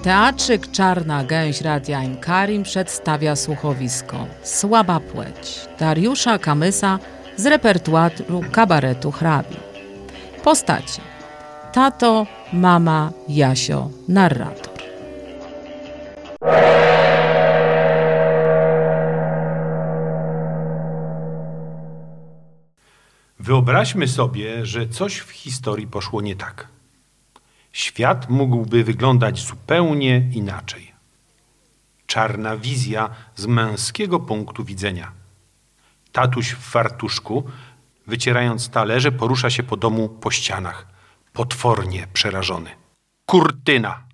Teatrzyk Czarna Gęś Radia Karim przedstawia słuchowisko Słaba płeć Dariusza Kamysa z repertuaru kabaretu Hrabi. Postacie: tato, mama, Jasio, narrator. Wyobraźmy sobie, że coś w historii poszło nie tak. Świat mógłby wyglądać zupełnie inaczej. Czarna wizja z męskiego punktu widzenia. Tatuś w fartuszku, wycierając talerze, porusza się po domu po ścianach, potwornie przerażony. Kurtyna!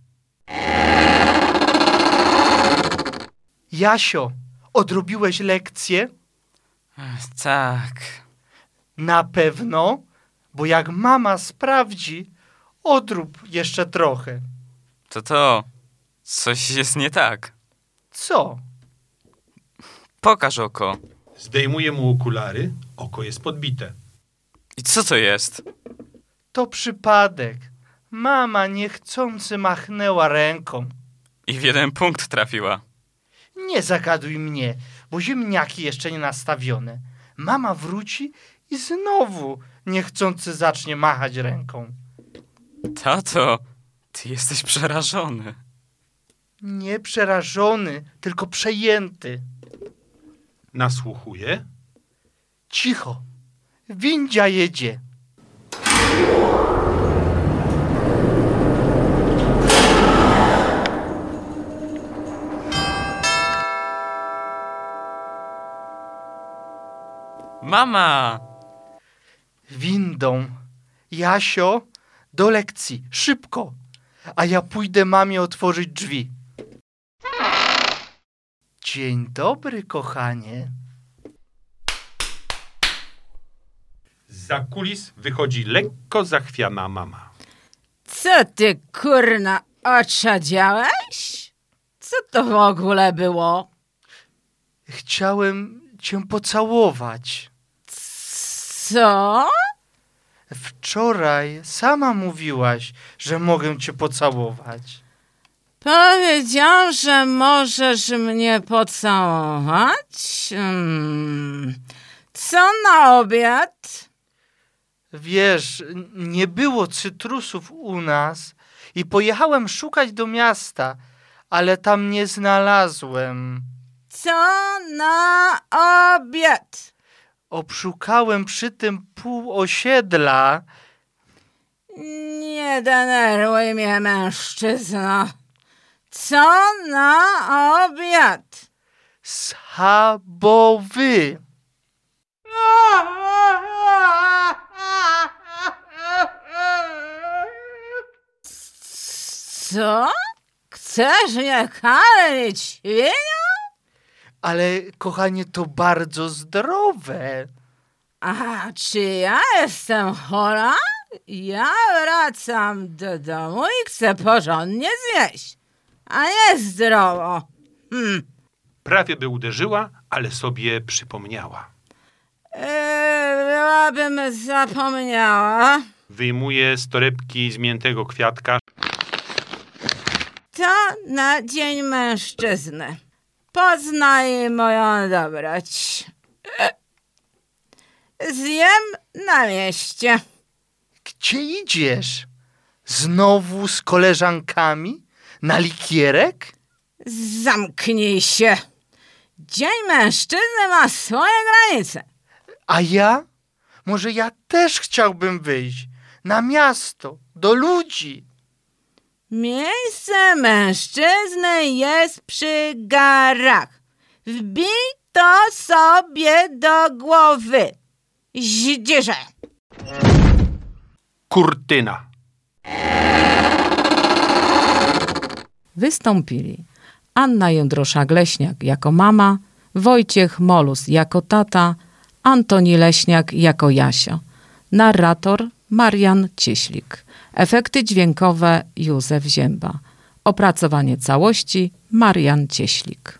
Jasio, odrobiłeś lekcję? Tak. Na pewno, bo jak mama sprawdzi, odrób jeszcze trochę. To, coś jest nie tak. Co? Pokaż oko. Zdejmuje mu okulary, oko jest podbite. I co to jest? To przypadek. Mama niechcący machnęła ręką. I w jeden punkt trafiła. Nie zagaduj mnie, bo ziemniaki jeszcze nie nastawione. Mama wróci i znowu niechcący zacznie machać ręką. Tato, ty jesteś przerażony. Nie przerażony, tylko przejęty. Nasłuchuje. Cicho, windzia jedzie. Mama! Windą. Jasio, do lekcji, szybko, a ja pójdę mamie otworzyć drzwi. Dzień dobry, kochanie. Zza kulis wychodzi lekko zachwiana mama. Co ty, kurna, oczadziałeś? Co to w ogóle było? Chciałem cię pocałować. Co? Wczoraj sama mówiłaś, że mogę cię pocałować. Powiedział, że możesz mnie pocałować? Co na obiad? Wiesz, nie było cytrusów u nas i pojechałem szukać do miasta, ale tam nie znalazłem. Co na obiad? Obszukałem przy tym pół osiedla. Nie denerwuj mnie, mężczyzno. Co na obiad? Schabowy. Co? Chcesz mnie karmić świnią? Ale, kochanie, to bardzo zdrowe. A czy ja jestem chora? Ja wracam do domu i chcę porządnie zjeść, a nie zdrowo. Prawie by uderzyła, ale sobie przypomniała. Byłabym zapomniała. Wyjmuje z torebki zmiętego kwiatka. To na Dzień Mężczyzny. Poznaj moją dobroć. Zjem na mieście. Gdzie idziesz? Znowu z koleżankami? Na likierek? Zamknij się. Dzień Mężczyzny ma swoje granice. A ja? Może ja też chciałbym wyjść na miasto, do ludzi. Miejsce mężczyzny jest przy garach. Wbij to sobie do głowy. Zdzirze. Kurtyna. Wystąpili Anna Jędrosza-Gleśniak jako mama, Wojciech Molus jako tata, Antoni Leśniak jako Jasio. Narrator Marian Cieślik. Efekty dźwiękowe Józef Zięba. Opracowanie całości Marian Cieślik.